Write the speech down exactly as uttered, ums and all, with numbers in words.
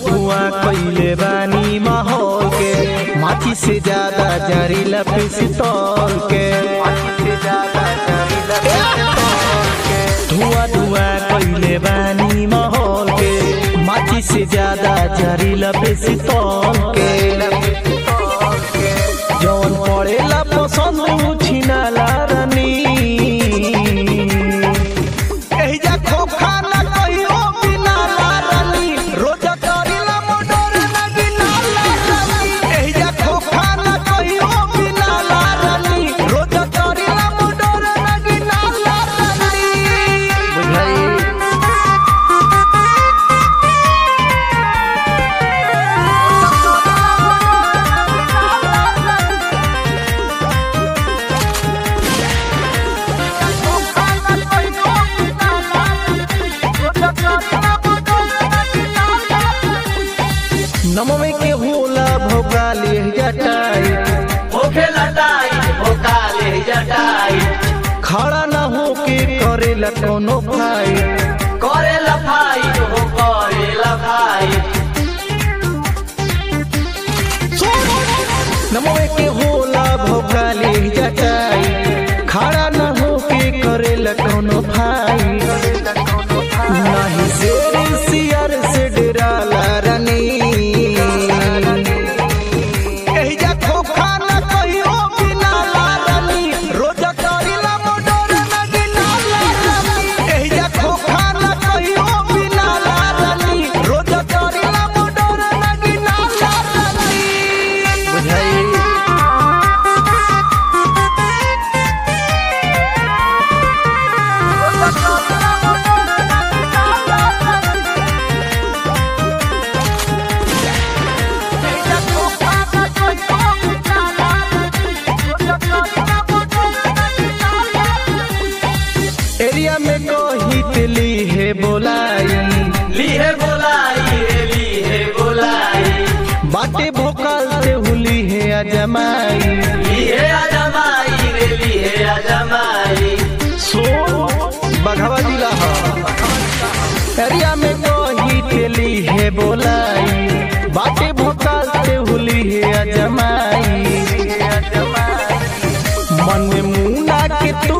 धुआं कइले बानी माहौल के, माची से ज्यादा जहरीला पिस्तौल के। धुआं धुआं कइले बानी माहौल के, माची से ज्यादा जहरीला पिस्तौल के। जौन पड़ेला पसंद उछिनाला रानी, एहिजा खोखा ना कहियो बिना रानी, रोजा करिला मोडोर ना गिनाला रानी। एहिजा खोखा ना कहियो बिना रानी, रोजा करिला मोडोर ना गिनाला रानी। बुझाई नमवे के होला भोकाले जटाई, होके लटाई भोकाले जटाई, खड़ा न होके करेला कोनो भाई, करे लफाई हो करे लफाई। नमवे के होला भोकाले जटाई, खड़ा न होके करेला कोनो भाई। नहीं शेर सियर से डराला रानी, एहिजा खोखा न कहियो बिनाला रानी, रोजा करिला मोडोर ना गिनाला रानी। एहिजा खोखा न कहियो बिनाला रानी, रोजा करिला मोडोर ना गिनाला रानी। बुझाई एरिया में कहित ली है बोलाई, ली है बोलाई रे ली है बोलाई, बाटे भोकाल से हुली है अजमाई। ली है अजमाई रे ली है अजमाई। सो बघवा जिला है, एरिया में कहित ली है बोलाई, बाटे भोकाल से हुली है अजमाई। मन में मुना के तू